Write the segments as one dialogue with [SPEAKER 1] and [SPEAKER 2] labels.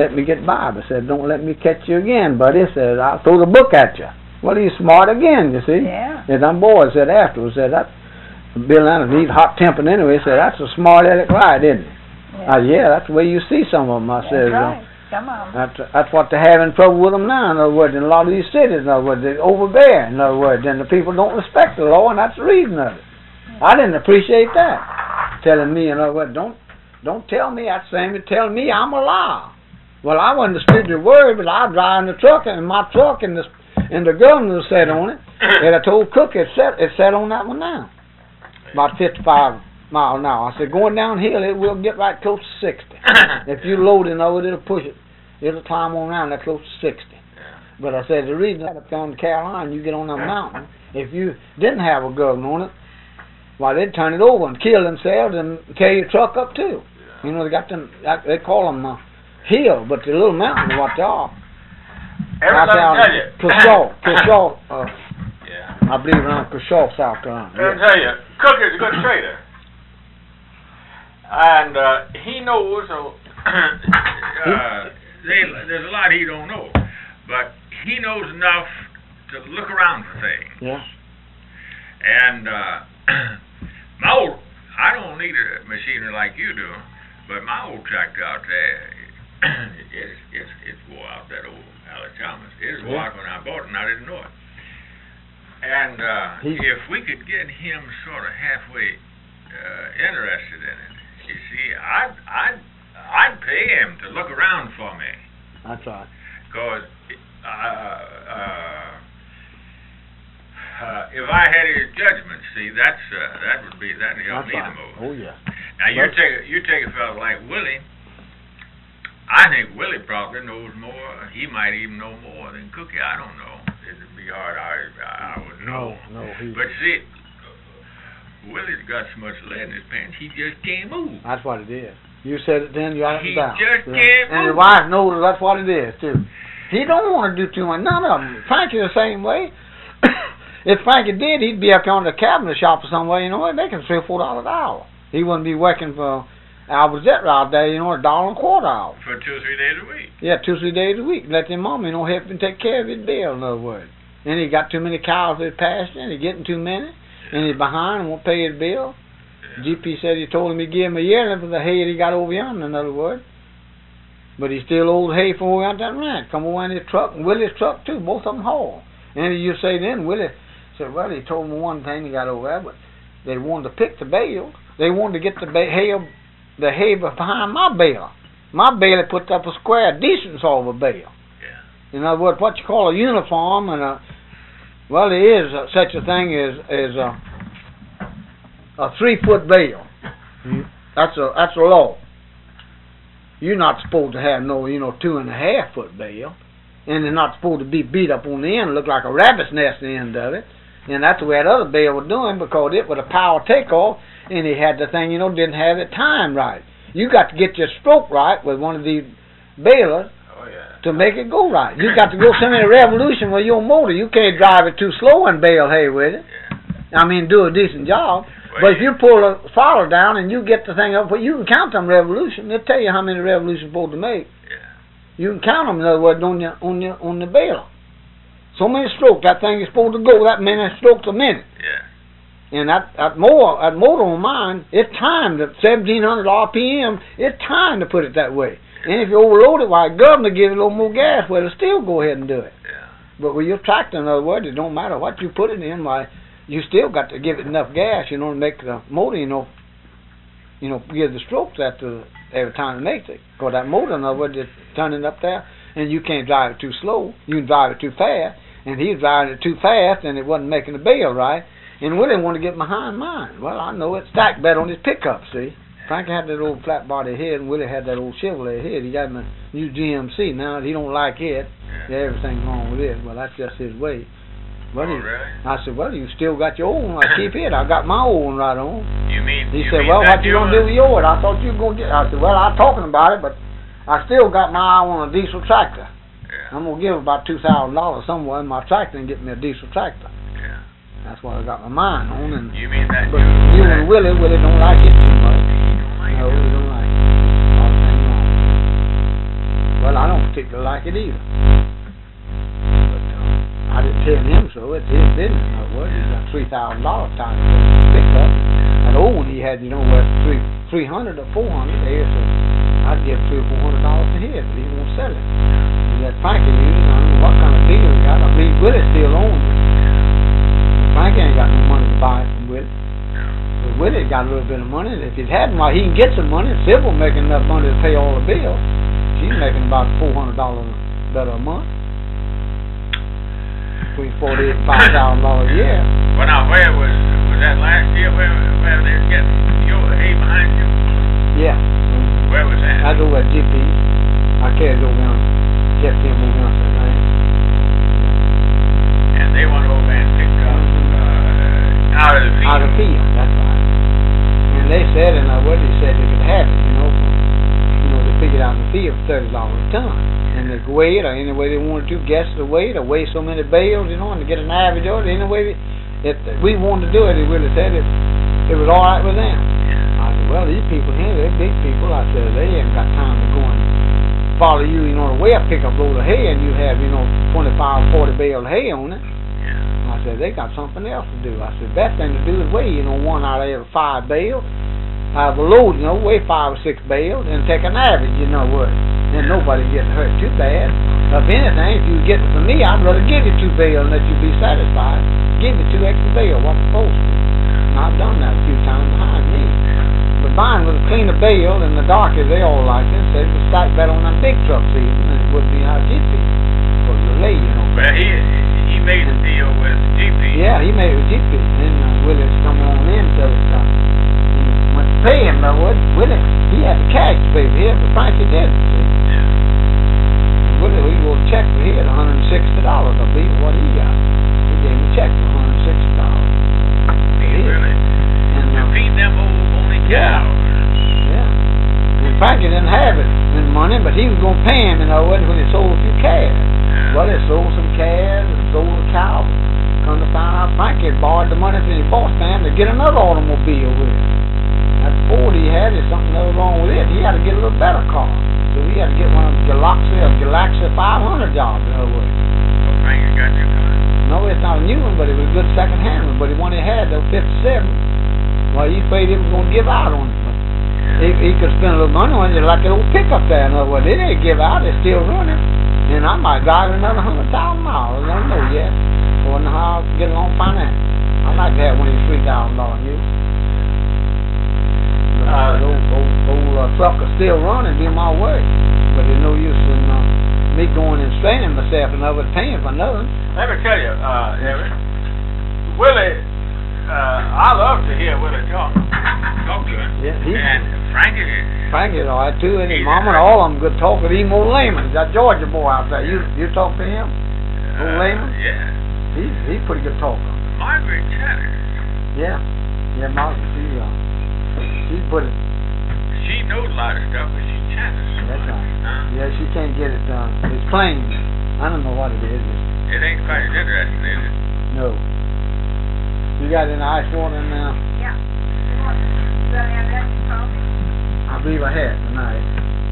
[SPEAKER 1] let me get by. But said, don't let me catch you again, buddy. Said, I'll throw the book at you. Well, he's smart again, you see.
[SPEAKER 2] Yeah.
[SPEAKER 1] And them boys said afterwards, said, that Bill Anderson, he's hot-tempered anyway. Said, that's a smart-aleck ride, isn't it? Yeah, that's the way you see some of them. I said,
[SPEAKER 2] right. Come on.
[SPEAKER 1] That's what they're having trouble with them now, in other words. In a lot of these cities, in other words, they're overbear, in other words. And the people don't respect the law, and that's the reason of it. I didn't appreciate that. Telling me, in other words, don't tell me that same as telling me I'm a liar. Well, I wasn't the the word, but I was driving the truck, and my truck and the governor sat on it. And I told Cook it sat on that one now. About 55 miles an hour. I said, going downhill, it will get right close to 60. If you load it over, it'll push it. It'll climb on around that close to 60. But I said, the reason up down in Carolina, you get on that mountain, if you didn't have a governor on it, why, they'd turn it over and kill themselves and carry your truck up too. You know, they got them, they call them hill, but the little mountains, what they are.
[SPEAKER 3] Everything tell you.
[SPEAKER 1] Kershaw,
[SPEAKER 3] yeah.
[SPEAKER 1] I believe around Kershaw, South Carolina.
[SPEAKER 3] Let me tell you, Cook is a good trader. And he knows, there's a lot he don't know, but he knows enough to look around for things.
[SPEAKER 1] Yeah.
[SPEAKER 3] And I don't need a machinery like you do, but my old tractor out there, it's wore out, that old Alex Chalmers. It was wore out when I bought it, and I didn't know it. And if we could get him sort of halfway interested in it, you see, I'd pay him to look around for me.
[SPEAKER 1] That's right.
[SPEAKER 3] Because if I had his judgment, see, that'd help me the most.
[SPEAKER 1] Oh yeah.
[SPEAKER 3] Now you take a fellow like Willie. I think Willie probably knows more. He might even know more than Cookie. I don't know. It'd be hard. I would know.
[SPEAKER 1] No.
[SPEAKER 3] But see, Willie's got so much lead in his pants, he just can't move.
[SPEAKER 1] That's what it is. You said it then, you got it down.
[SPEAKER 3] He just can't move.
[SPEAKER 1] And your wife knows that's what it is, too. He don't want to do too much. None of them. Frankie the same way. If Frankie did, he'd be up on the cabinet shop or somewhere, you know, making $3 or $4 an hour. He wouldn't be working for Albert Zetter out there, you know, $1.25 an hour.
[SPEAKER 3] For 2 or 3 days a week.
[SPEAKER 1] Yeah, 2 or 3 days a week. Let their mama, you know, help him take care of his bill, in other words. And he got too many cows in his pasture, and he's getting too many. And he's behind and won't pay his bill. Yeah. GP said he told him he'd give him a yearling for the hay that he got over yonder, in other words. But he still owed hay from over yonder that ranch. Come over in his truck, and Willie's truck too, both of them haul. And you say then, Willie said, well, he told me one thing he got over there, but they wanted to pick the bales. They wanted to get the hay behind my bale. My bale had put up a square, decent sort of a bale. Yeah. In other words, what you call a uniform and well, there is such a thing as a 3-foot bale. That's a law. You're not supposed to have no, 2.5 foot bale, and they're not supposed to be beat up on the end, look like a rabbit's nest at the end of it. And that's the way that other bale was doing, because it was a power takeoff, and he had the thing, didn't have it timed right. You got to get your stroke right with one of these balers. To make it go right. You got to go some in a revolution with your motor. You can't drive it too slow and bale hay with it. I mean, do a decent job. But if you pull a throttle down and you get the thing up, you can count them revolutions. They'll tell you how many revolutions you're supposed to make. You can count them, in other words, on the baler. So many strokes, that thing is supposed to go that many strokes a minute. And that motor on mine, it's timed at 1,700 RPM. It's timed to put it that way. And if you overload it, why, governor gives it a little more gas, well, it'll still go ahead and do it. But with your tractor, in other words, it don't matter what you put it in, why, you still got to give it enough gas, to make the motor, give the strokes every time it makes it. Because that motor, in other words, is turning up there, and you can't drive it too slow. You can drive it too fast, and he's driving it too fast, and it wasn't making the bale right. And Willie wanted to get behind mine. Well, I know it stacked better on his pickup, see. Frankie had that old flat body head, and Willie had that old Chevrolet head. He got him a new GMC. Now, he don't like it. Everything's wrong with it. Well, that's just his way. But
[SPEAKER 3] really?
[SPEAKER 1] I said, well, you still got your old one. I keep it. I got my old one right on. He said, well, what you going to do with yours? I thought you were going to get... I said, well, I'm talking about it, but I still got my eye on a diesel tractor. I'm going to give about $2,000 somewhere in my tractor and get me a diesel tractor. That's what I got my mind on. And,
[SPEAKER 3] you mean that?
[SPEAKER 1] But you and Willie don't like it too much. No, we don't like it. Well, I don't particularly like it either. But I didn't tell him so. It's his business. No, what? He's got $3,000 tied up in his pickup. That old one he had, you know, what, $300 or $400 there, so I'd give $300 or $400 to his, but he won't sell it. He got Frankie using, I don't know what kind of deal he got. I believe Willie still owns it. Frankie ain't got no money to buy it from Willie. But Willie got a little bit of money. If he hadn't, well, he can get some money. Sybil making enough money to pay all the bills. She's making about $400 better a month. Between $48,000 and $5,000 a year.
[SPEAKER 3] Well, now, where was that last year? Where they were getting your hay behind you?
[SPEAKER 1] Yeah.
[SPEAKER 3] Where was that?
[SPEAKER 1] That's over at GP. I carried over there, kept him over there for that.
[SPEAKER 3] And they went over and picked up out of the field.
[SPEAKER 1] Out of the field, that's right. And they said, and what they said they could have it, you know, they figured out in the field $30 a ton. And they could weigh it, or any way they wanted to, guess the weight, or weigh so many bales, you know, and to get an average of it, any way if we wanted to do it, they really said it was all right with them. I said, well, these people here, they're big people. I said, they haven't got time to go and follow you, you know, to weigh a pickup load of hay, and you have, you know, 25 or 40 bales of hay on it. I said, they got something else to do. I said, the best thing to do is weigh, you know, one out of every 5 bales. Out of a load, you know, weigh 5 or 6 bales, and take an average, you know what. Then nobody getting hurt too bad. If anything, if you get it from me, I'd rather give you 2 bales and let you be satisfied. Give me 2 extra bales, what's supposed to. And I've done that a few times behind me. But mine was a cleaner bale, and the darker they all like it, so it was stack better on that big truck season than it would be out of GP. Because the lay, you know.
[SPEAKER 3] Well, he made a deal with GP.
[SPEAKER 1] Yeah, he made it with GP. And Willie's come on in, so he went to pay him, though, Willie, he had the cash to pay for him, but Frankie didn't.
[SPEAKER 3] Yeah.
[SPEAKER 1] Willie, he wrote a check for him, $160, I believe, what he got. He gave him a check for $160.
[SPEAKER 3] He really feed them old only cows.
[SPEAKER 1] Yeah. And Frankie didn't have it in money, but he was going to pay him, you know, when he sold a few calves. Yeah. Well, he sold some calves and sold a cow. Come to find out Frankie had borrowed the money from his boss man to get another automobile with it. That Ford he had, there's something that was wrong with it. He had to get a little better car. So he had to get one of the Galaxy 500 jobs, in other words.
[SPEAKER 3] Well, Frankie got your car?
[SPEAKER 1] No, it's not a new one, but it was a good second-hand one. But the one he had, that was 57, well, he afraid he was going to give out on it. But he could spend a little money on it, like an old pickup there. In other words, it didn't give out, it's still running. And I might drive another 100,000 miles. I don't know yet. I don't know how I'll get along finance. I'd like to have one of these $3,000 new. Old truck is still running, do my work. But there's no use in me going and straining myself and paying for nothing.
[SPEAKER 3] Let me tell you, Eric, Willie, I love to hear Willie talk to him. Yeah, and
[SPEAKER 1] Frankie's all right too, and his mama and all of them good talkers. Even old Lehman, that Georgia boy out there. You talk to him? Old Lehman?
[SPEAKER 3] Yeah.
[SPEAKER 1] He's pretty good talker.
[SPEAKER 3] Margaret chatters.
[SPEAKER 1] Yeah, Margaret, she's pretty.
[SPEAKER 3] She knows a lot of stuff, but she chatters.
[SPEAKER 1] That's right. Yeah, she can't get it done. It's plain. I don't know what it is.
[SPEAKER 3] It ain't quite as interesting, is it?
[SPEAKER 1] No. You got any ice water in there?
[SPEAKER 2] Yeah. You got any of coffee?
[SPEAKER 1] I believe I had tonight.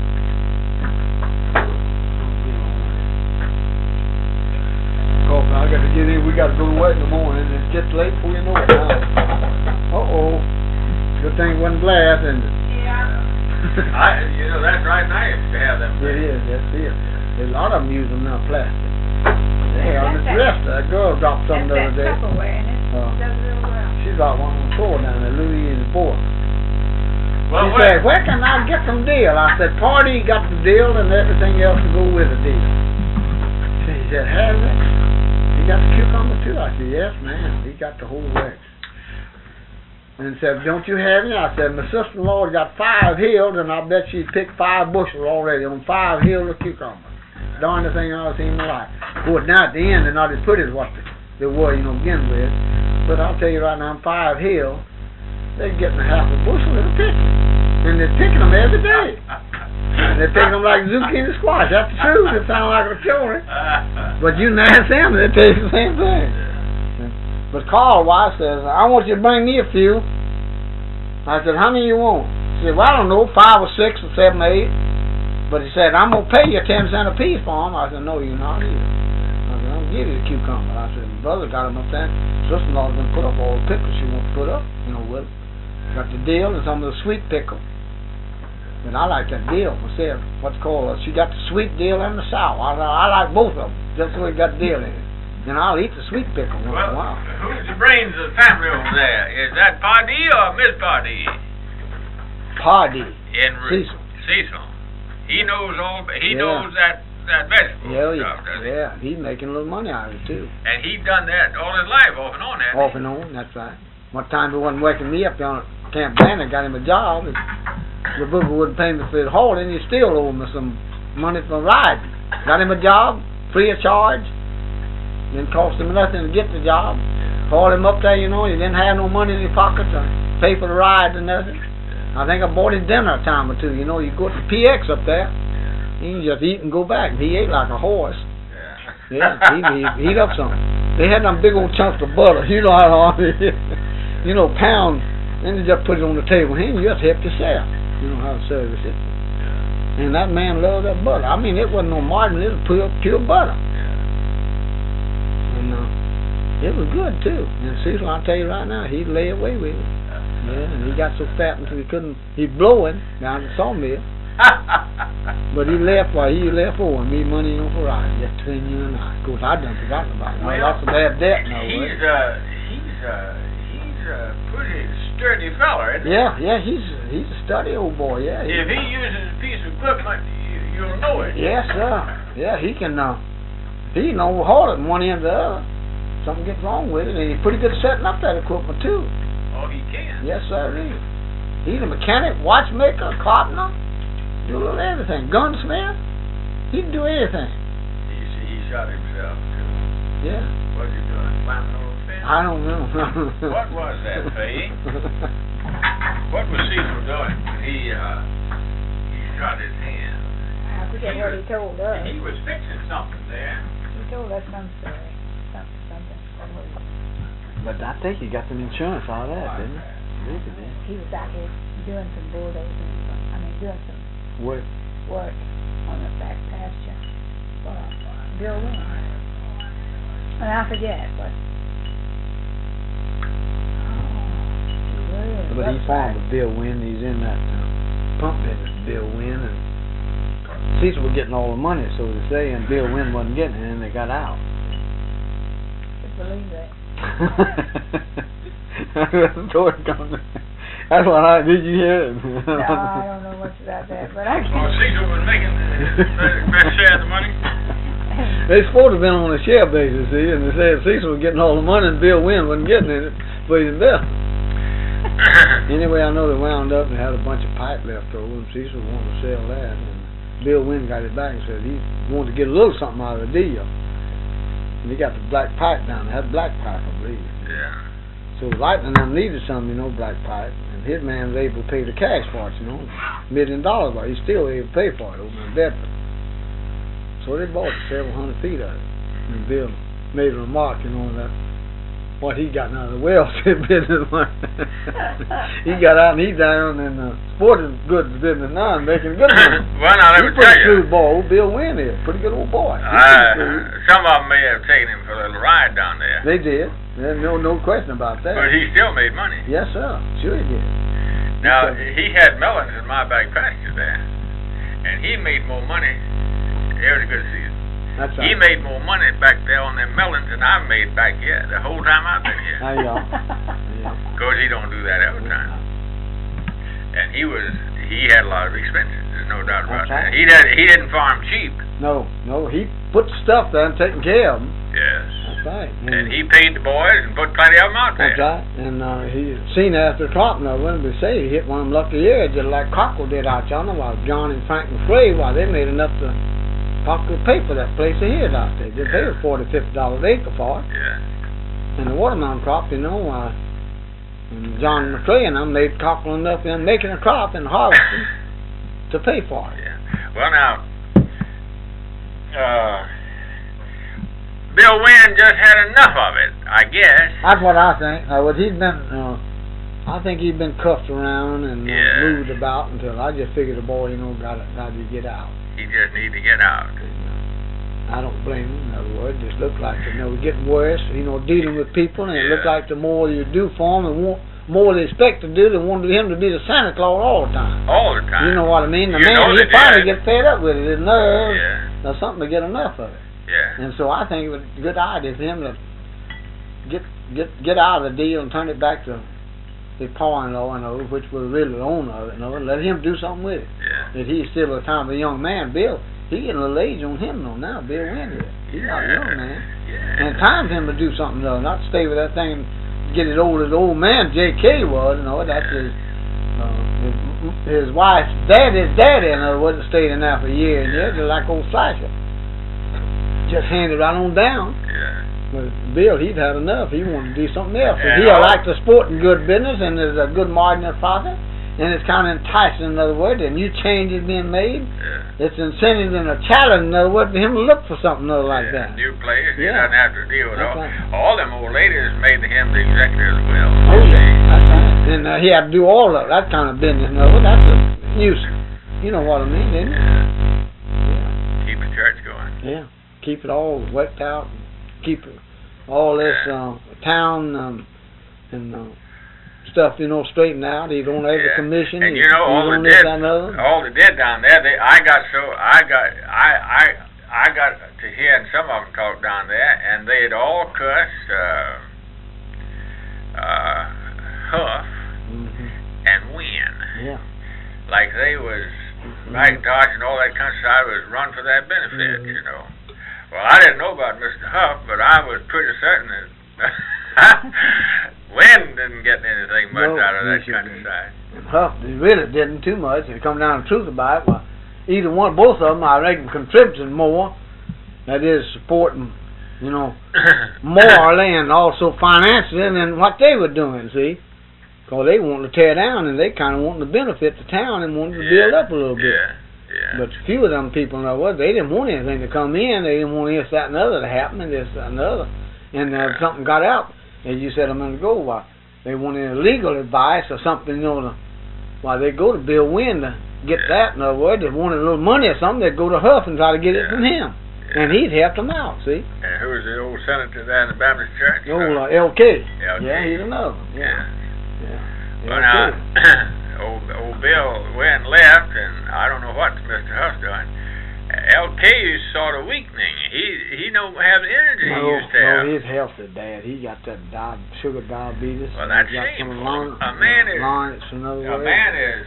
[SPEAKER 1] Coffee, I got to get in. We got to go to work in the morning. It's just late before you know it now. Uh-oh. Good thing it wasn't glass, isn't it?
[SPEAKER 3] Yeah. That's right nice to have them.
[SPEAKER 1] It is, that's it. There's a lot of them use them now, plastic. They have this rest. That girl dropped some the other day.
[SPEAKER 2] Tupperware in it. Does real well.
[SPEAKER 1] She dropped one on the floor down there, Louis and the boy.
[SPEAKER 3] Well,
[SPEAKER 1] she said, where can I get some deal? I said, Party got the deal and everything else to go with the deal. She said, has it? He got the cucumber too? I said, yes, ma'am. He got the whole works. And said, don't you have any? I said, my sister-in-law got 5 hills, and I bet she picked 5 bushels already on 5 hills of cucumbers. Darnest thing I've seen in my life. Boy, now at the end, they're not as pretty as what they were, begin with. But I'll tell you right now, 5 hills, they're getting a half a bushel at a picking. And they're picking them every day. And they're picking them like zucchini squash. That's the truth. It sounds like a story. But you can ask them, they'll tell you the same thing. But Carl Weiss says, I want you to bring me a few. I said, how many you want? He said, well, I don't know, 5 or 6 or 7 or 8. But he said, I'm going to pay you 10 cents a piece for them. I said, no, you're not either. I said, I'm going to give you the cucumber. I said, brother got them up there. Sister-in-law's going to put up all the pickles she wants to put up, you know, with it. Got the dill and some of the sweet pickle. And I like that dill myself. What's called, she got the sweet dill and the sour. I like both of them, just so it got dill in it. And I'll eat the sweet pickle once in a while.
[SPEAKER 3] Who's the brains of the family over there? Is that Pardee or Miss Pardee?
[SPEAKER 1] Pardee.
[SPEAKER 3] Cecil. Cecil. He knows all. He knows that vegetable stuff, does he?
[SPEAKER 1] Yeah, he's making a little money out of it too.
[SPEAKER 3] And he done that all his life, off and on.
[SPEAKER 1] Off and on, that's right. One time he wasn't waking me up down at Camp Banner, got him a job. And the booger wouldn't pay me for his hauling. He still owed me some money for riding. Got him a job, free of charge. Didn't cost him nothing to get the job. Hauled him up there, you know. He didn't have no money in his pocket to pay for the ride or nothing. I think I bought him dinner a time or two. You know, you go to the PX up there. He can just eat and go back. He ate like a horse. Yeah, he eat up something. They had them big old chunks of butter. You know how hard it is. You know, pound. Then they just put it on the table. And you just help yourself. You know how to service it. And that man loved that butter. I mean, it wasn't no margarine. It was pure butter. And it was good too. And Cecil, I'll tell you right now, he'd lay away with it. Yeah, and he got so fat until he couldn't. He'd blowing down at the sawmill. But he left while he left over and made money on for riding, just between you and I. Of course, I done forgotten about it. Well, lots of bad debt now.
[SPEAKER 3] He's a pretty sturdy fella, isn't he?
[SPEAKER 1] Yeah, he's a sturdy old boy. Yeah.
[SPEAKER 3] If he uses a piece of equipment, you'll know it.
[SPEAKER 1] Yes, sir. Yeah, he can overhaul it from one end to the other. Something gets wrong with it, and he's pretty good at setting up that equipment too.
[SPEAKER 3] Oh, he can.
[SPEAKER 1] Yes, sir. He's a mechanic, watchmaker, carpenter. Do a little everything. Gunsmith. He'd do anything.
[SPEAKER 3] He shot himself too.
[SPEAKER 1] Yeah.
[SPEAKER 3] What's he doing? Climbing over the fence?
[SPEAKER 1] I don't know.
[SPEAKER 3] What was that, Faye? What was Cecil doing when he shot his hand?
[SPEAKER 2] I forget what he told us.
[SPEAKER 3] He was fixing something there.
[SPEAKER 2] He told us some story. Something.
[SPEAKER 1] But I think he got some insurance out of that, didn't he?
[SPEAKER 2] He was out here doing some bulldozing. Doing some
[SPEAKER 1] work
[SPEAKER 2] on the back pasture for Bill Wynn. And I forget what.
[SPEAKER 1] But he farmed with Bill Wynn. He's in that pump business with Bill Wynn, and Cecil was getting all the money, so to say, and Bill Wynn wasn't getting it, and they got out.
[SPEAKER 2] Just believe that.
[SPEAKER 1] That's what did you hear it?
[SPEAKER 2] No, I don't know much about that, but I can't.
[SPEAKER 3] Oh, Cecil was making the best share of the money?
[SPEAKER 1] They supposed to have been on a share basis, see, and they said Cecil was getting all the money and Bill Wynn wasn't getting it for his investment. Anyway, I know they wound up and had a bunch of pipe left over, and Cecil wanted to sell that, and Bill Wynn got it back and said he wanted to get a little something out of the deal. And he got the black pipe down there. Had black pipe, I believe.
[SPEAKER 3] Yeah.
[SPEAKER 1] So Lightning them needed some, black pipe. And his man was able to pay the cash for it, $1 million, but he's still able to pay for it over in Bedford. So they bought several hundred feet of it. And Bill made a remark, that what he got out of the welfare business. He got out and he's down in the sporting goods business now and making good money.
[SPEAKER 3] Well, now, let me tell you.
[SPEAKER 1] He's a pretty good boy. Bill Wynn is. Pretty good old boy.
[SPEAKER 3] Some of them may have taken him for a little ride down there.
[SPEAKER 1] They did. There's no question about that.
[SPEAKER 3] But he still made money.
[SPEAKER 1] Yes, sir. Sure he did.
[SPEAKER 3] Now, he had melons in my back pasture there. And he made more money every good season.
[SPEAKER 1] That's right.
[SPEAKER 3] He made more money back there on them melons than I made back here the whole time I've been here.
[SPEAKER 1] There you go. Yeah.
[SPEAKER 3] Of course, he don't do that every time. And he had a lot of expenses. There's no doubt about that. He didn't farm cheap.
[SPEAKER 1] No. He put the stuff there and taking care of them.
[SPEAKER 3] Yes.
[SPEAKER 1] That's right.
[SPEAKER 3] And he paid the boys and put plenty of them out there.
[SPEAKER 1] That's right. And he seen after the crop, and I wouldn't be say he hit one of them lucky years, just like Cockle did out yonder, while John and Frank McFray, they made enough to possibly pay for that place of his out there. They paid $40, $50 an acre for it.
[SPEAKER 3] Yeah.
[SPEAKER 1] And the watermelon crop, and John McCray and them made Cockle enough in making a crop and harvesting to pay for it.
[SPEAKER 3] Yeah. Well, now, Bill Wynn just had enough of it, I guess.
[SPEAKER 1] That's what I think. I think he'd been cuffed around and moved about until I just figured the boy, got to get out.
[SPEAKER 3] he just need to get out.
[SPEAKER 1] I don't blame him, in other words. It just looks like, we're getting worse, dealing with people, and it looks like the more you do for them, the more they expect to do, they want him to be the Santa Claus all the time.
[SPEAKER 3] All the time.
[SPEAKER 1] You know what I mean? The
[SPEAKER 3] You
[SPEAKER 1] man,
[SPEAKER 3] know
[SPEAKER 1] he
[SPEAKER 3] they
[SPEAKER 1] finally
[SPEAKER 3] did.
[SPEAKER 1] gets fed up with it. His nerves,
[SPEAKER 3] Yeah.
[SPEAKER 1] or something to get enough of it.
[SPEAKER 3] Yeah.
[SPEAKER 1] And so I think it was a good idea for him to get out of the deal and turn it back to the pa-in-law, which was really the owner of it, and let him do something with it.
[SPEAKER 3] Yeah.
[SPEAKER 1] That he's still a kind of a young man. Bill, he getting a little age on him now. Bill Wynn here. He's not a young man.
[SPEAKER 3] Yeah.
[SPEAKER 1] And it's time for him to do something though, not stay with that thing and get as old as the old man J.K. was. That's his wife's daddy's daddy, in other words, stayed in there for years and years, just like old Slasher. Just handed right on down.
[SPEAKER 3] Yeah.
[SPEAKER 1] But Bill, he'd had enough. He wanted to do something else.
[SPEAKER 3] And
[SPEAKER 1] He liked the sport and good business, and is a good marginal profit, and it's kind of enticing, in other words, and new changes being made.
[SPEAKER 3] Yeah.
[SPEAKER 1] It's incentive and a challenge, in other words, for him to look for something like that.
[SPEAKER 3] New players. He
[SPEAKER 1] Yeah.
[SPEAKER 3] doesn't have to deal with
[SPEAKER 1] That's
[SPEAKER 3] all.
[SPEAKER 1] right.
[SPEAKER 3] All them old ladies made him the executive as well.
[SPEAKER 1] Oh, yeah. That's right. And he had to do all of that kind of business, in other words. That's a nuisance. You know what I mean, didn't you?
[SPEAKER 3] Yeah. Keep the church going.
[SPEAKER 1] Yeah. Keep it all worked out. Keep all this town and stuff, straightened out. He's on every commission.
[SPEAKER 3] And
[SPEAKER 1] he's
[SPEAKER 3] all
[SPEAKER 1] on
[SPEAKER 3] they
[SPEAKER 1] this,
[SPEAKER 3] did,
[SPEAKER 1] that, and other.
[SPEAKER 3] all they did down there, I got to hearing some of them talk down there, and they'd all cuss Huff and Wynn.
[SPEAKER 1] Yeah.
[SPEAKER 3] Like they was McIntosh and all that countryside was run for that benefit, Well, I didn't know about Mr. Huff, but I was pretty certain that Wynn didn't get anything much out of that countryside.
[SPEAKER 1] And Huff really didn't too much. If it come down to the truth about it, well, either one, both of them, I reckon, contributed more. That is, supporting, morally and also financially than what they were doing, see? Because they wanted to tear down, and they kind of wanted to benefit the town and wanted to build up a little bit.
[SPEAKER 3] Yeah.
[SPEAKER 1] But a few of them people, they didn't want anything to come in. They didn't want this, that, and the other to happen, and this, that, and the other. And something got out, as you said a minute ago, they wanted legal advice or something, they go to Bill Wynn to get that. In other words, they wanted a little money or something, they'd go to Huff and try to get it from him. And he'd help them out, see?
[SPEAKER 3] And who was the old senator there in the Baptist church?
[SPEAKER 1] Old L.K.
[SPEAKER 3] L.K.
[SPEAKER 1] Yeah, he's another one. Yeah.
[SPEAKER 3] Well, now, old Bill Wynn left, and I don't know what Mr. Huff's doing. L.K. is sort of weakening. He don't have the energy he used to have.
[SPEAKER 1] No, his health is bad. He got that sugar diabetes.
[SPEAKER 3] Well, that's
[SPEAKER 1] got
[SPEAKER 3] shameful.
[SPEAKER 1] A man is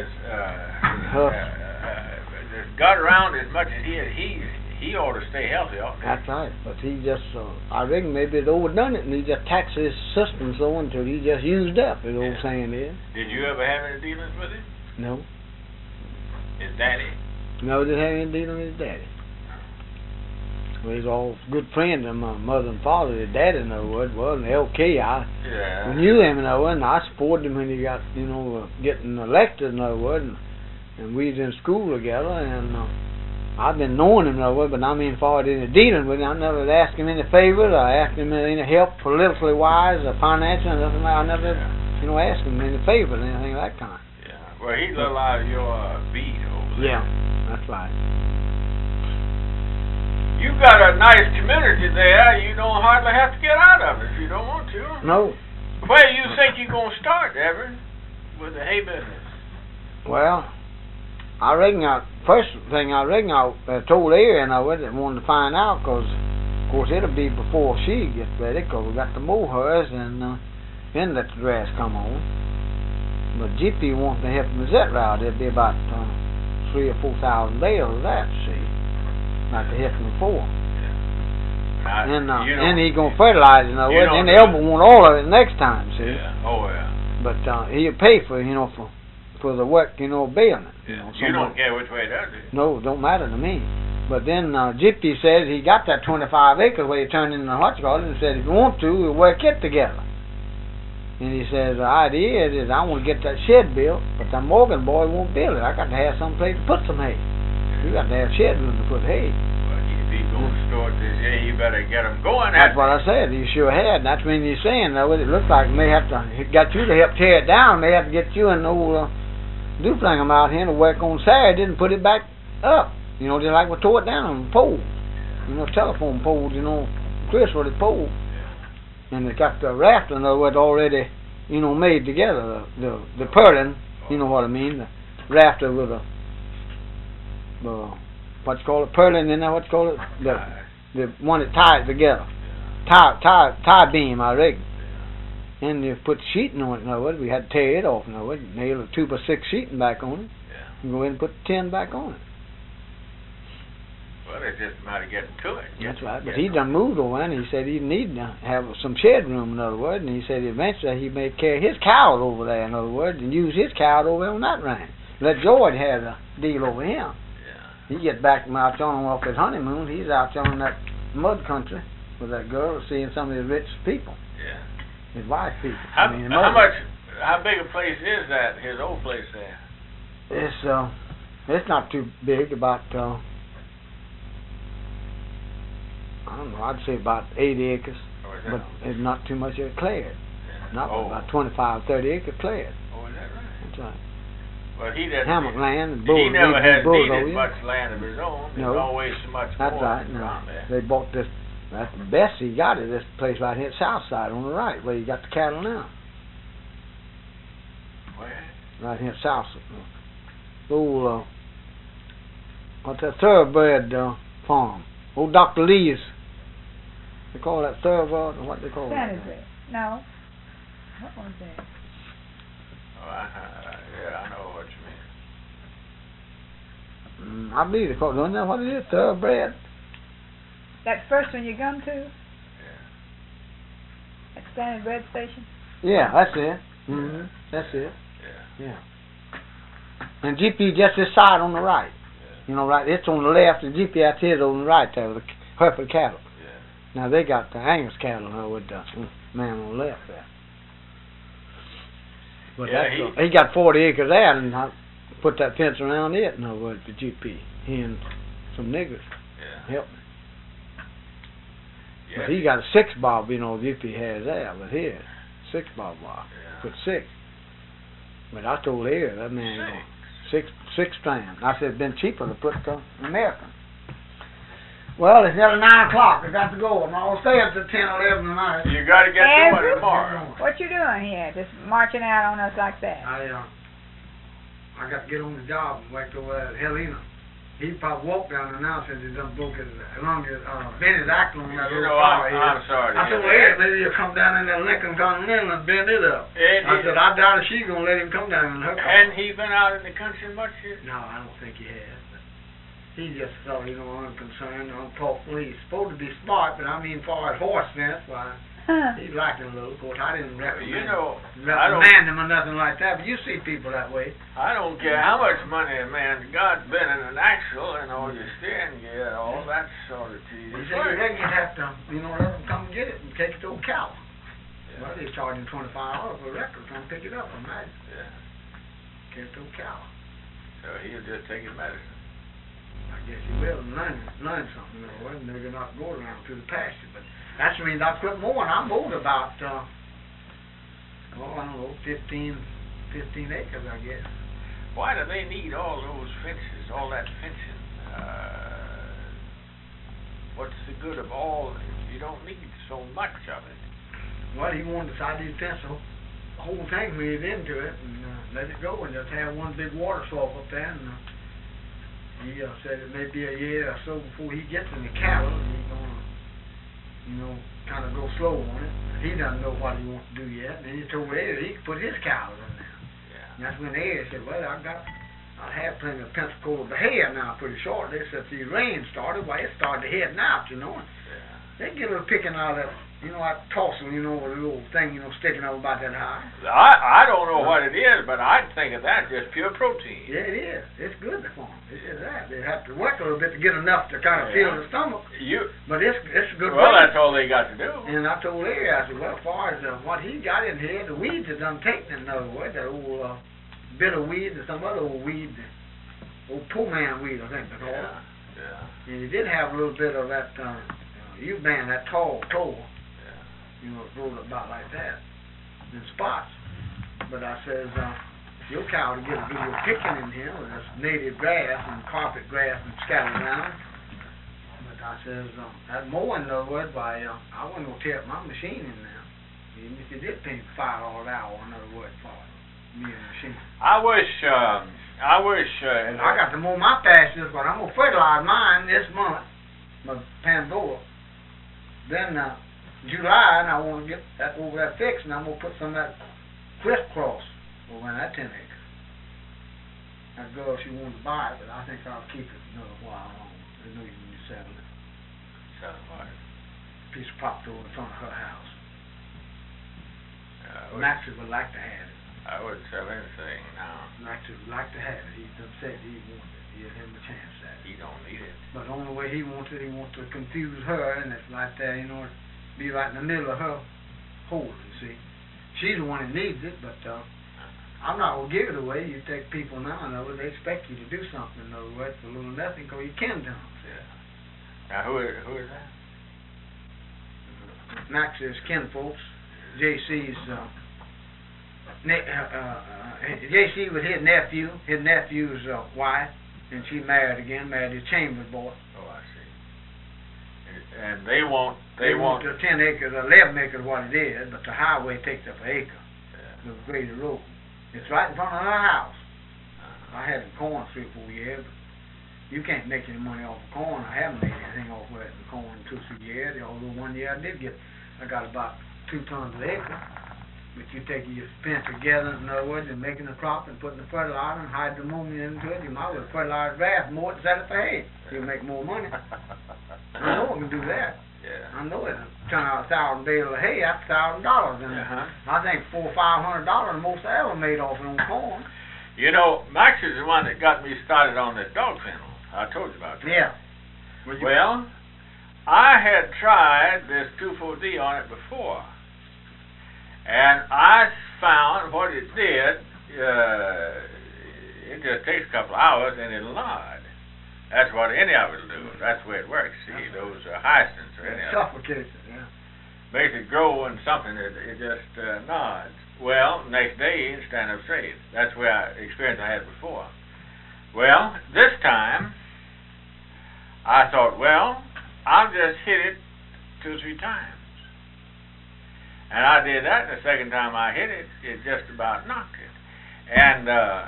[SPEAKER 3] got around as much as he ought to stay healthy.
[SPEAKER 1] That's right, but he just, I reckon maybe he'd overdone it, and he just taxed his system so until he just used up, the old saying is.
[SPEAKER 3] Did you ever have any dealings with him?
[SPEAKER 1] No.
[SPEAKER 3] His daddy?
[SPEAKER 1] No, didn't have any dealing with his daddy. Well, he's all good friends of my mother and father. His daddy, in other words, was L.K. I knew him, in other words, and I supported him when he got, getting elected, in other words, and we was in school together, and I've been knowing him, in other words, but I mean, far as any dealing with him, I never asked him any favors, I asked him any help politically wise or financially, nothing. I never, asked him any favors or anything of that kind.
[SPEAKER 3] Yeah. Well, he's a little out of your beat over there.
[SPEAKER 1] Yeah, that's right.
[SPEAKER 3] You got a nice community there. You don't hardly have to get out of it if you don't want to.
[SPEAKER 1] No.
[SPEAKER 3] Where do you think you're going to start, Everett, with the hay business?
[SPEAKER 1] Well, I reckon first thing I told Erin I wanted to find out, because, of course, it'll be before she gets ready, because we got to mow hers and then let the grass come on. But GP wants to help me with that route. It'll be about 3,000 or 4,000 bales of that, see. Like the help me before. And he's going to fertilize it, and the elbow want all of it next time, see.
[SPEAKER 3] Yeah. Oh, yeah.
[SPEAKER 1] But he'll pay for, for the work, baling it.
[SPEAKER 3] You don't care which way it does it.
[SPEAKER 1] No, it don't matter to me. But then Gypsy says he got that 25 acres where he turned into the hutch garden and said if you want to, we'll work it together. And he says the idea is I want to get that shed built, but that Morgan boy won't build it. I got to have some place to put some hay. You got to have shed room to put hay.
[SPEAKER 3] Well, if he's going to store this hay, you better get them going.
[SPEAKER 1] That's what I said. You sure had. That's when you're saying, though, it looks like may have to got you to help tear it down. May have to get you and old Duplangham out here to work on Saturday and put it back up. You know, just like we tore it down on the pole. You know, telephone poles, you know, Chris with the pole. And they got the rafter, in other words, already, you know, made together. The purling, you know what I mean, the rafter with the what you call it, purling, isn't that what you call it? The one that ties together. Tie beam, I reckon. And you put sheeting on it, in other words, we had to tear it off, in other words, nail a 2x6 sheeting back on it, and go in and put the 10 back on it.
[SPEAKER 3] Well, it's just a matter of getting to it.
[SPEAKER 1] That's right, but he done moved over, and he said he needed to have some shed room, in other words, and he said eventually he may carry his cows over there, in other words, and use his cows over there on that ranch. Let George have the deal over him. He gets back from out on off his honeymoon. He's out on that mud country with that girl, seeing some of his rich people.
[SPEAKER 3] Yeah.
[SPEAKER 1] His wife's people.
[SPEAKER 3] How big a place is that? His old place there?
[SPEAKER 1] It's not too big. About I don't know. I'd say about 80 acres, but it's not too much of it cleared. Yeah. Not about 25, 30 acres cleared.
[SPEAKER 3] Oh, is that right?
[SPEAKER 1] That's right.
[SPEAKER 3] Well, he doesn't.
[SPEAKER 1] Hammock land and
[SPEAKER 3] He never has needed
[SPEAKER 1] over
[SPEAKER 3] much land of his own. There's always so much
[SPEAKER 1] That's
[SPEAKER 3] more
[SPEAKER 1] right.
[SPEAKER 3] around there.
[SPEAKER 1] They bought this. That's the best he got is this place right here at South Side on the right, where you got the cattle now.
[SPEAKER 3] Where?
[SPEAKER 1] Right here at South Side. Old, what's that, Thoroughbred farm. Old Dr. Lee's. They call that Thoroughbred, or what they call it?
[SPEAKER 2] Sanibred. No. What was that?
[SPEAKER 3] Oh, yeah, I know what you mean.
[SPEAKER 1] I believe they call it, don't know what it is, Thoroughbred.
[SPEAKER 2] That first one you come to?
[SPEAKER 3] Yeah.
[SPEAKER 2] That Sanibred station?
[SPEAKER 1] Yeah, that's it. Mm-hmm. That's it.
[SPEAKER 3] Yeah.
[SPEAKER 1] And GP just this side on the right. Yeah. You know, right, it's on the left, and GP out here on the right there with the Hereford cattle.
[SPEAKER 3] Yeah.
[SPEAKER 1] Now they got the Angus cattle with the man on the left there. But he got 40 acres there, and I put that fence around it, in other words, for GP. He and some niggers helped me.
[SPEAKER 3] Yeah.
[SPEAKER 1] But he got a 6-bob, you know, GP has there, but here, 6-bob bar. Put 6. But I told here, that man, 6 strand. I said, it'd been cheaper to put the American. Well, it's nearly 9 o'clock. I got to go, and I'll stay up to 10, 11 tonight.
[SPEAKER 3] You got to get going tomorrow.
[SPEAKER 2] What you doing here? Just marching out on us like that?
[SPEAKER 1] I got to get on the job and wait over at Helena. He probably walked down there now since he done broke his bent his axle on that little car.
[SPEAKER 3] I'm sorry.
[SPEAKER 1] I told Ed, maybe he'll come down in that Lincoln Continental and bend it up. I said, I doubt if she's going to let him come down in her car.
[SPEAKER 3] Hadn't he been out in the country much yet?
[SPEAKER 1] No, I don't think he has. He just felt, you know, unconcerned, unthoughtful. He's supposed to be smart, but I mean, far as horse sense, why, he's lacking a little. Of course, I didn't recommend him or nothing like that, but you see people that way.
[SPEAKER 3] I don't care how much money a man's got, been in an axle and all your steering gear, all that sort of tedious.
[SPEAKER 1] He said you reckon you'd have to, you know, let them come and get it and take it to Ocala. Yeah. Well, they're charging $25 for a record, come pick it up, I imagine. Yeah. Take it to Ocala.
[SPEAKER 3] So he'll just take his medicine.
[SPEAKER 1] I guess he will learn something, you know, and maybe not go around to the pasture, but that means I quit mowing. I mowed about, I don't know, 15 acres, I guess.
[SPEAKER 3] Why do they need all those fences, all that fencing? What's the good of all? You don't need so much of it.
[SPEAKER 1] Well, he wanted to decide to fence the whole thing when he's into it and let it go and just have one big water source up there. And he said it may be a year or so before he gets in the cattle. He's going to, you know, kind of go slow on it. He doesn't know what he wants to do yet. And then he told Ed he could put his cows in there. Yeah. And that's when Ed said, well, I have plenty of Pensacola hay now pretty shortly. Since the rain started, well, it started heading out, you know. Yeah. They get a little picking out of that, you know, that tossel, you know, with a little thing, you know, sticking up about that high.
[SPEAKER 3] I don't know what it is, but I'd think of that just pure protein.
[SPEAKER 1] Yeah, it is. It's good for them. It is that. They have to work a little bit to get enough to kind of fill the stomach. But it's a good.
[SPEAKER 3] Well, that's all they got to do.
[SPEAKER 1] And I told Larry, I said, well, as far as what he got in here, the weeds are done taken, in other words, that old bitter weed or some other old weed, old poor man weed, I think they call it. Yeah. And he did have a little bit of that U-band, that tall toe. You know, it rolled about like that in spots. But I says, your cow to get a good picking in here with this native grass and carpet grass and scattered around. But I says, that mowing, in other words, I wasn't going to tear up my machine in there. Even if you did pay $5 an hour, in other words, for me and the machine.
[SPEAKER 3] I wish,
[SPEAKER 1] And I got to mow my pastures, but I'm going to fertilize mine this month, my Pandora. Then July, and I want to get that over there fixed, and I'm going to put some of that crisscross over in that 10 acres. That girl, she wanted to buy it, but I think I'll keep it another while longer. There's no reason to sell it.
[SPEAKER 3] Sell what?
[SPEAKER 1] Piece of property over in front of her house.
[SPEAKER 3] Maxie
[SPEAKER 1] would like to have it.
[SPEAKER 3] I wouldn't sell anything now.
[SPEAKER 1] Maxie would like to have it. He's upset he wanted it. Give him a chance at it.
[SPEAKER 3] He don't need it.
[SPEAKER 1] But the only way he wants it, he wants to confuse her, and it's like that, you know, be right in the middle of her hole, you see. She's the one that needs it, but I'm not going to give it away. You take people now, in other words, they expect you to do something, in other words, for a little nothing, because you can do them.
[SPEAKER 3] Yeah. Now, who is that?
[SPEAKER 1] Max's kinfolks. JC's, JC was his nephew's wife, and she married his Chambers boy.
[SPEAKER 3] Oh, I see. And they want
[SPEAKER 1] the 10 acres, 11 acres what it is, but the highway takes up an acre.
[SPEAKER 3] Yeah.
[SPEAKER 1] The graded road. It's right in front of her house. I had it corn 3 or 4 years, but you can't make any money off of corn. I haven't made anything off of the corn in 2 or 3 years, although 1 year I got about 2 tons an acre. But you take your spent together, in other words, and making the crop and putting the fertilizer and hide the ammonia into it, you might as well fertilize grass more and sell it for hay. You'll make more money. I know I can do that.
[SPEAKER 3] Yeah.
[SPEAKER 1] I know it. Turn out 1,000 bales of hay, that's $1,000. And I think $400 or $500 the most I ever made off it on corn.
[SPEAKER 3] You know, Max is the one that got me started on this dog kennel. I told you about that.
[SPEAKER 1] Yeah.
[SPEAKER 3] Well, I had tried this 2,4-D on it before. And I found what it did, it just takes a couple of hours and it'll nod. That's what any of it will do. That's the way it works. See, those hyacinths or any of it.
[SPEAKER 1] Suffocates it, yeah.
[SPEAKER 3] Makes it grow in something, it just nods. Well, next day it stand up straight. That's the experience I had before. Well, this time, I thought, well, I'll just hit it 2 or 3 times. And I did that. The second time I hit it, it just about knocked it. And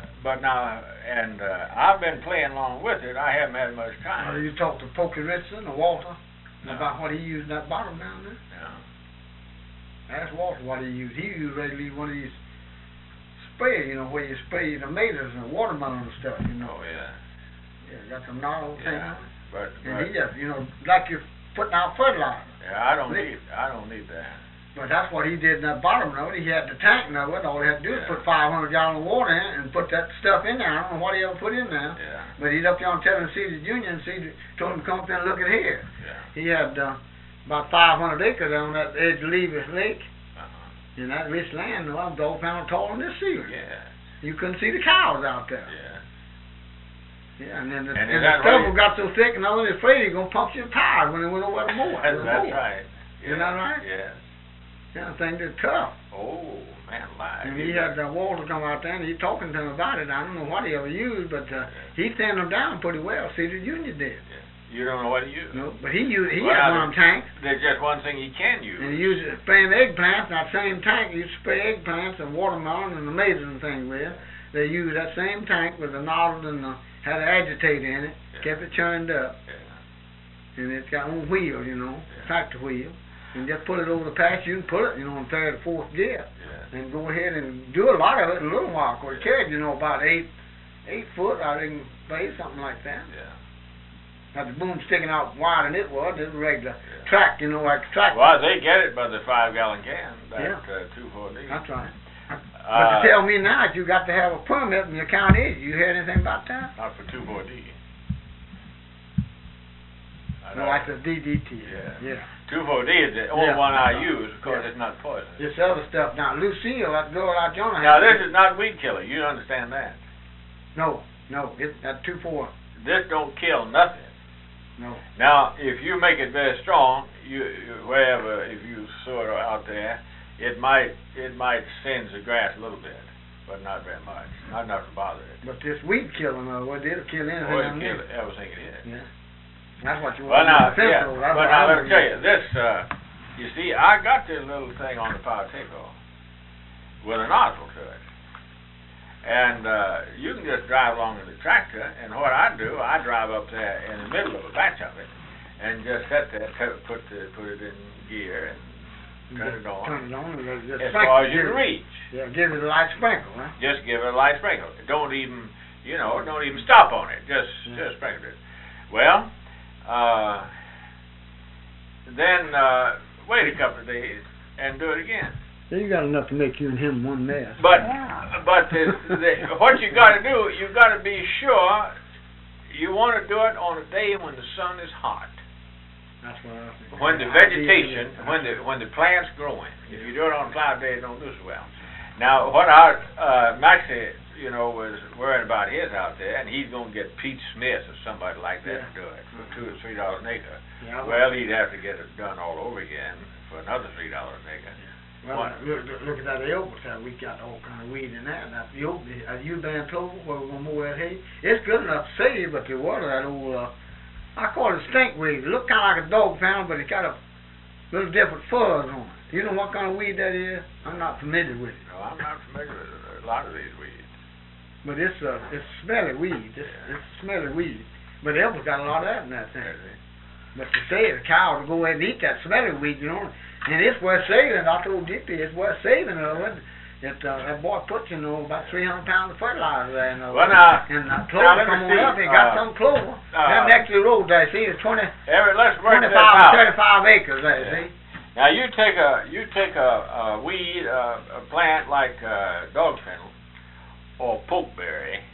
[SPEAKER 3] I've been playing along with it. I haven't had much time.
[SPEAKER 1] You talked to Pokey Richardson or Walter about what he used in that bottom down there?
[SPEAKER 3] No.
[SPEAKER 1] Ask Walter what he used. He used regularly one of these sprayers, you know, where you spray the tomatoes and watermelon and stuff, you know.
[SPEAKER 3] Oh, yeah.
[SPEAKER 1] Yeah, got some nozzle thing on it.
[SPEAKER 3] But
[SPEAKER 1] he just, you know, like you're putting out fertilizer.
[SPEAKER 3] Yeah, I don't need that.
[SPEAKER 1] But that's what he did in that bottom note. He had the tank note. All he had to do was put 500 gallons of water in it and put that stuff in there. I don't know what he ever put in there.
[SPEAKER 3] Yeah.
[SPEAKER 1] But he's up there on telling Cedar Jr. and Cedar told him to come up there and look at here.
[SPEAKER 3] Yeah.
[SPEAKER 1] He had about 500 acres on that edge of Levis Lake. In that rich land, I'm dog pound taller than this cedar.
[SPEAKER 3] Yeah.
[SPEAKER 1] You couldn't see the cows out there.
[SPEAKER 3] Yeah.
[SPEAKER 1] Yeah, and then the
[SPEAKER 3] right?
[SPEAKER 1] stubble got so thick, and I was afraid he was going to puncture the tires when they went over the mower.
[SPEAKER 3] That's right.
[SPEAKER 1] Isn't that right?
[SPEAKER 3] Yeah.
[SPEAKER 1] Yeah, the thing did tough.
[SPEAKER 3] Oh, man, alive.
[SPEAKER 1] And he had Walter come out there, and he talking to him about it. I don't know what he ever used, but he thinned them down pretty well. Cedar Jr. did.
[SPEAKER 3] Yeah. You don't know what he used?
[SPEAKER 1] No, but he had one tank.
[SPEAKER 3] There's just one thing he can use.
[SPEAKER 1] And he used it spraying eggplants. That same tank he used to spray eggplants and watermelon and tomatoes and things with. They used that same tank with the nozzle and had an agitator in it, kept it churned up. Yeah. And it's got on wheels, you know, tractor wheels. And just put it over the patch. You can put it, you know, in 3rd or 4th gear. Yeah. And go ahead and do a lot of it in a little while. Because it carried, you know, about 8 foot out in space, something like that.
[SPEAKER 3] Yeah.
[SPEAKER 1] Now the boom sticking out wider than it was. It was a regular track, you know, like a track.
[SPEAKER 3] Well, they get it by the 5-gallon can. That 2,4-D.
[SPEAKER 1] That's right. But to tell me now that you got to have a permit in your county, you heard anything about that?
[SPEAKER 3] Not for 2,4-D.
[SPEAKER 1] No, like the DDT.
[SPEAKER 3] Yeah. 2,4-D is the only one I use because it's not poison.
[SPEAKER 1] This other stuff now, Lucille, that girl out yonder.
[SPEAKER 3] Now this is not weed killer. You understand that?
[SPEAKER 1] No, it's that 2,4.
[SPEAKER 3] This don't kill nothing.
[SPEAKER 1] No.
[SPEAKER 3] Now, if you make it very strong, if you sow it out there, it might singe the grass a little bit. but not very much. Not enough to bother it.
[SPEAKER 1] But this weed killing, it'll kill anything.
[SPEAKER 3] Well,
[SPEAKER 1] on
[SPEAKER 3] it kill
[SPEAKER 1] there.
[SPEAKER 3] everything it is.
[SPEAKER 1] Yeah. That's what you
[SPEAKER 3] Well,
[SPEAKER 1] want
[SPEAKER 3] now,
[SPEAKER 1] to do.
[SPEAKER 3] yeah,
[SPEAKER 1] That's
[SPEAKER 3] but
[SPEAKER 1] what
[SPEAKER 3] now
[SPEAKER 1] I
[SPEAKER 3] let me
[SPEAKER 1] would
[SPEAKER 3] tell
[SPEAKER 1] do.
[SPEAKER 3] you, this, you see, I got this little thing on the power takeoff with a nozzle to it. And you can just drive along in the tractor, and what I do, I drive up there in the middle of a batch of it, and just set that, put it in gear, and turn it on.
[SPEAKER 1] Turn it on, and just
[SPEAKER 3] As
[SPEAKER 1] sprinkle
[SPEAKER 3] far as you
[SPEAKER 1] it.
[SPEAKER 3] can reach.
[SPEAKER 1] Yeah, give it a light sprinkle, huh?
[SPEAKER 3] Just give it a light sprinkle. Don't even, don't even stop on it. Just sprinkle it. Well, then wait a couple of days and do it again.
[SPEAKER 1] So you got enough to make you and him one mess.
[SPEAKER 3] But
[SPEAKER 2] Yeah.
[SPEAKER 3] but what you got to do, you got to be sure you want to do it on a day when the sun is hot.
[SPEAKER 1] That's what I think.
[SPEAKER 3] When the vegetation, when the plant's growing. If you do it on a cloud day, it don't do so well. Now, what Maxie, was worrying about his out there, and he's going to get Pete Smith or somebody like that to do it for $2 or $3 an acre.
[SPEAKER 1] Yeah,
[SPEAKER 3] Well, he'd have to get it done all over again for another $3 an acre.
[SPEAKER 1] Well, look at that elbow side. We got all kind of weed in that. Now, the old, you been clover where we're gonna mow that hay. It's good enough to save, but the water that old, I call it stinkweed. It look kind of like a dog pound, but it got a little different fuzz on it. You know what kind of weed that is? I'm not familiar with it.
[SPEAKER 3] No, I'm not familiar with a lot of these weeds.
[SPEAKER 1] But it's smelly weed. It's smelly weed. But the elbow got a lot of that in that thing. But to say the cow to go ahead and eat that smelly weed, and it's worth saving. I told Dippy it's worth saving. That boy puts about 300 pounds of fertilizer there.
[SPEAKER 3] Well, now,
[SPEAKER 1] and clover come on up. He got some clover. That next to the road there, see, it's 25
[SPEAKER 3] let's work this
[SPEAKER 1] to
[SPEAKER 3] out.
[SPEAKER 1] 35 acres there. See.
[SPEAKER 3] Now you take a weed, a plant like dog fennel or pokeberry.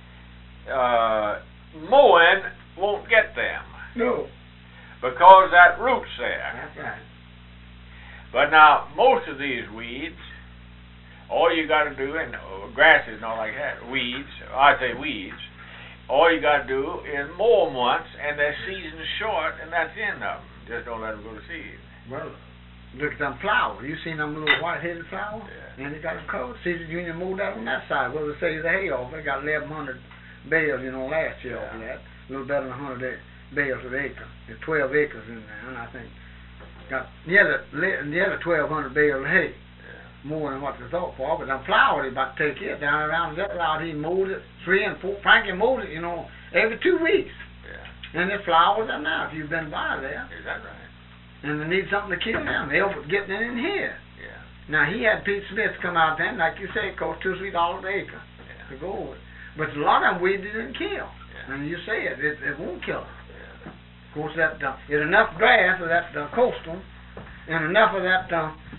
[SPEAKER 3] Mowing won't get them.
[SPEAKER 1] No.
[SPEAKER 3] Because that root's there.
[SPEAKER 1] That's right.
[SPEAKER 3] But now, most of these weeds, all you got to do, and grasses and all like that, weeds, I say weeds, all you got to do is mow them once, and their season's short, and that's the end of them. Just don't let them go to seed.
[SPEAKER 1] Well, look at them flowers. You seen them little white-headed flowers?
[SPEAKER 3] Yeah.
[SPEAKER 1] And they got them covered. See, Junior mowed that on that side. Well, they say the hay off. They got 1,100 bales, last year off of that. A little better than 100 bales an acre. There's 12 acres in there, and I think got the other 1,200 bales of hay. More than what they thought for, but them flowers, they about to take it down around that lot. He mowed it 3 and 4. Frankie mowed it, every 2 weeks.
[SPEAKER 3] Yeah.
[SPEAKER 1] And the flowers are now, if you've been by there.
[SPEAKER 3] Is that right?
[SPEAKER 1] And they need something to kill them. They're getting it in here.
[SPEAKER 3] Yeah.
[SPEAKER 1] Now, he had Pete Smith come out there, and like you say, it cost $2 or $3 an acre to go over it. But a lot of them weeds didn't kill.
[SPEAKER 3] Yeah.
[SPEAKER 1] And you say it won't kill them.
[SPEAKER 3] Yeah.
[SPEAKER 1] Of course, there's enough grass of that coastal, and enough of that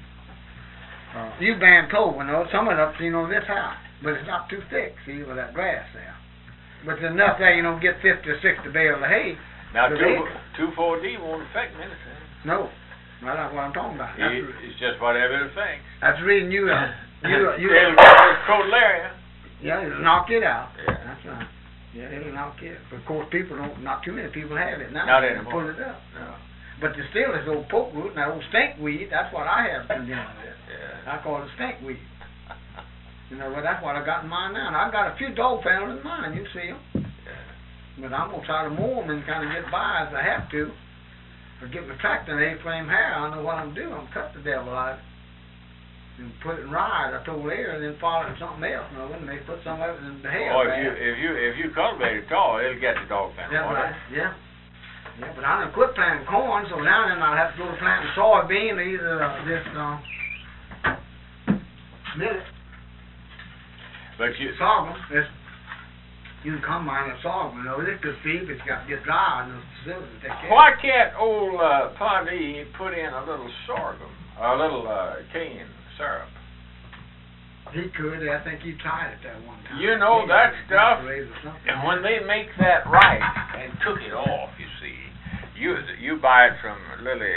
[SPEAKER 1] U-band clover, some of it up, this high, but it's not too thick, see, with that grass there. But there's enough there, get 50 or 60 bales of hay.
[SPEAKER 3] Now, 2,4-D won't affect me anything.
[SPEAKER 1] No, that's what I'm talking about.
[SPEAKER 3] It's just whatever it affects.
[SPEAKER 1] That's the reason you
[SPEAKER 3] It'll get crotalaria.
[SPEAKER 1] Yeah, it'll knock it out.
[SPEAKER 3] Yeah.
[SPEAKER 1] That's right. Yeah, it'll knock it. But of course, not too many people have it now.
[SPEAKER 3] Not anymore.
[SPEAKER 1] Pull it up.
[SPEAKER 3] No.
[SPEAKER 1] But there's still this old poke root and that old stinkweed. That's what I have been dealing with.
[SPEAKER 3] Yeah.
[SPEAKER 1] I call it stinkweed. Well, that's what I got in mine now. And I've got a few dog fennels in mine. You see them.
[SPEAKER 3] Yeah.
[SPEAKER 1] But I'm going to try to mow them and kind of get by if I have to. Or get my tractor and A-frame hair. I know what I'm doing. I'm cut the devil out and put it in ride. I told Larry, and then follow it with something else. And they put some of it in the hair.
[SPEAKER 3] Oh, if you cultivate it tall, it'll get the dog fennel.
[SPEAKER 1] Yeah, right. Yeah. Yeah, but I done quit planting corn, so now then I'll have to go to planting soybean or either millet.
[SPEAKER 3] But
[SPEAKER 1] sorghum. You can combine a sorghum, this could feed, but it's got to get dry in the facility to take care.
[SPEAKER 3] Why can't old Pardee put in a little sorghum, a little cane syrup?
[SPEAKER 1] He could. I think he tried it that one time.
[SPEAKER 3] That stuff, and when they make that right and took it off, you see, you buy it from Lily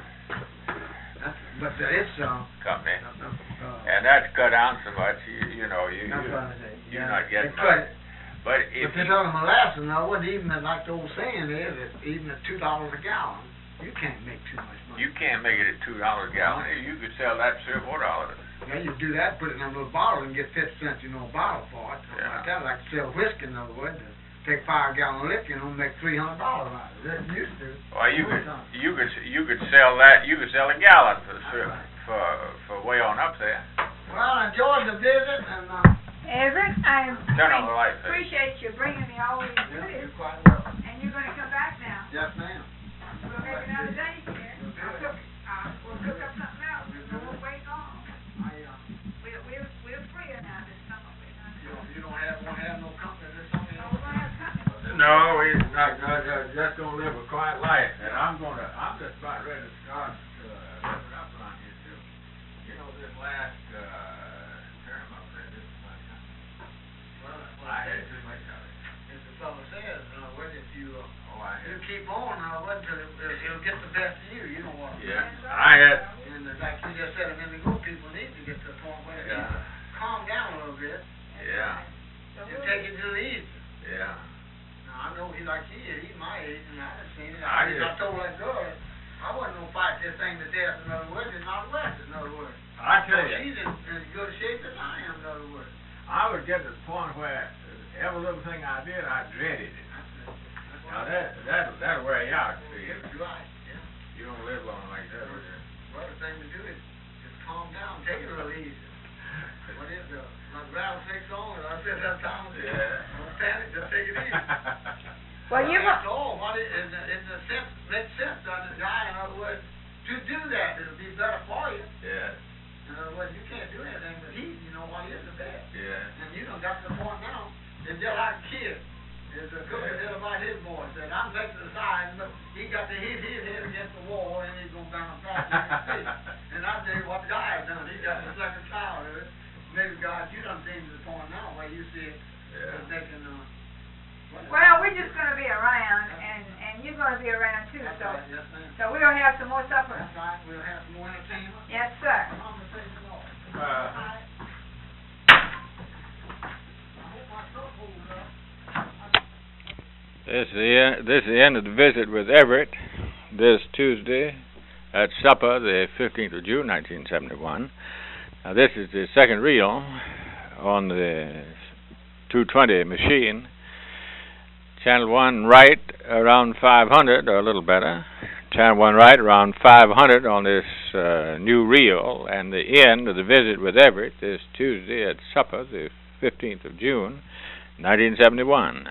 [SPEAKER 1] but it's
[SPEAKER 3] company, and that's cut down so much, you're not getting much. But if
[SPEAKER 1] they're talking molasses, even like the old saying is, even at $2 a gallon, you can't make too much money.
[SPEAKER 3] You can't make it at $2 a gallon. You could sell that $3 or $4.
[SPEAKER 1] Now you do that, put it in a little bottle and get 50 cents, a bottle for it.
[SPEAKER 3] Yeah.
[SPEAKER 1] Like that, like sell whiskey, in other words. Take 5 gallon liquor and make $300 out of it. That used to.
[SPEAKER 3] Well, you could sell that. You could sell a gallon for way on up there.
[SPEAKER 1] Well, I enjoyed the visit and.
[SPEAKER 2] Everett, I
[SPEAKER 3] Turn on the light, please.
[SPEAKER 2] appreciate you bringing me all these
[SPEAKER 1] You're
[SPEAKER 2] goodies,
[SPEAKER 1] quite welcome.
[SPEAKER 2] and you're going to come back now.
[SPEAKER 1] Yes, ma'am.
[SPEAKER 2] We'll make another day here. We'll cook up something else. We won't wait long. We're free now this summer.
[SPEAKER 1] You don't have no company this summer?
[SPEAKER 2] Oh, we're going to have company.
[SPEAKER 3] No, we're not just gonna live a quiet life, and I'm just about ready to start living up around here too. This last term up there, this is my time.
[SPEAKER 1] Well,
[SPEAKER 3] I had too much of it.
[SPEAKER 1] as the fellow says, if you
[SPEAKER 3] I
[SPEAKER 1] you
[SPEAKER 3] had.
[SPEAKER 1] keep on, it'll get the best of you. You know what?
[SPEAKER 3] Yeah, I had.
[SPEAKER 1] And like you just said a minute ago, people need to get to the point where they need to calm down a little bit
[SPEAKER 3] Yeah,
[SPEAKER 1] and take it to the easy.
[SPEAKER 3] yeah.
[SPEAKER 1] Now, I know he's my age, and I've seen it.
[SPEAKER 3] I
[SPEAKER 1] I
[SPEAKER 3] just-
[SPEAKER 1] told that girl, I wasn't going to fight this thing to death, in other words, it's not worth it, in other words.
[SPEAKER 3] I tell you,
[SPEAKER 1] She's in as good shape as I am, in other words.
[SPEAKER 3] I would get to the point where every little thing I did, I dreaded it. Now that'll wear you out. See,
[SPEAKER 1] You're right, yeah.
[SPEAKER 3] you don't live long like that, would you?
[SPEAKER 1] Well, the thing to do is just calm down, take it real easy. What is the rattlesnake's on? I said that time.
[SPEAKER 3] Yeah.
[SPEAKER 1] Don't panic, just take it easy.
[SPEAKER 2] Well, you
[SPEAKER 1] After all, makes sense, doesn't it, guy? In other words, to do that, it'll be better for you.
[SPEAKER 3] Yeah,
[SPEAKER 1] In other words, you can't do anything but he, while you're in the bed.
[SPEAKER 3] yeah.
[SPEAKER 1] And you done got to the point now, it's just like a kid. There's a cookie said about his boy, said, I'm taking the side, but he got to hit his head against the wall, and he's going to bounce back in his feet. And I tell you what the guy has done, he got the second child of it. Maybe, God, you done seen to the point now where you see it making,
[SPEAKER 2] well, we're just going to be around, and you're going to be around too,
[SPEAKER 1] That's
[SPEAKER 2] so
[SPEAKER 1] right, yes, ma'am.
[SPEAKER 2] so we're going to have some more supper.
[SPEAKER 1] That's right, we'll have some more entertainment.
[SPEAKER 2] Yes, sir.
[SPEAKER 1] I'm gonna say some more.
[SPEAKER 3] Uh,
[SPEAKER 1] I hope my truck holds up.
[SPEAKER 4] This is the end of the visit with Everett this Tuesday at supper, the 15th of June, 1971. Now, this is the second reel on the 220 machine. Channel 1 right around 500, or a little better. Channel 1 right around 500 on this new reel, and the end of the visit with Everett this Tuesday at supper, the 15th of June, 1971.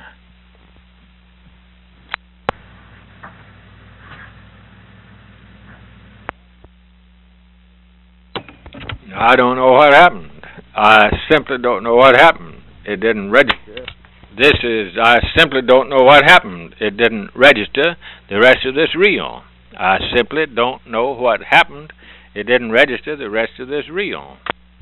[SPEAKER 4] I don't know what happened. I simply don't know what happened. It didn't register. I simply don't know what happened. It didn't register the rest of this reel. I simply don't know what happened. It didn't register the rest of this reel.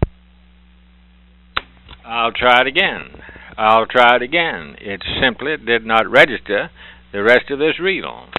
[SPEAKER 4] I'll try it again. It simply did not register the rest of this reel.